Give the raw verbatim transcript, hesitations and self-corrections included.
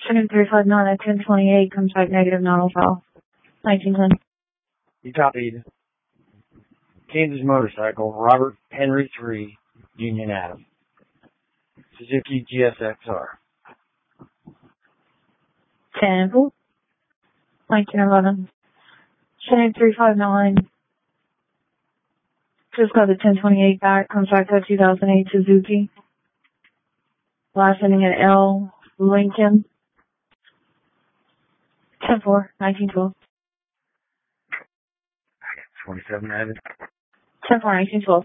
Chinook three five nine at ten twenty-eight comes back negative, not on file. nineteen ten. You copied. Kansas Motorcycle, Robert Henry three, Union Adam. Suzuki G S X R. Sample. nineteen eleven. Chinook three five nine. Just got the ten twenty-eight back, comes back to a two thousand eight Suzuki. Last ending at L, Lincoln. ten four, nineteen twelve. twenty-seven added. ten four, nineteen twelve.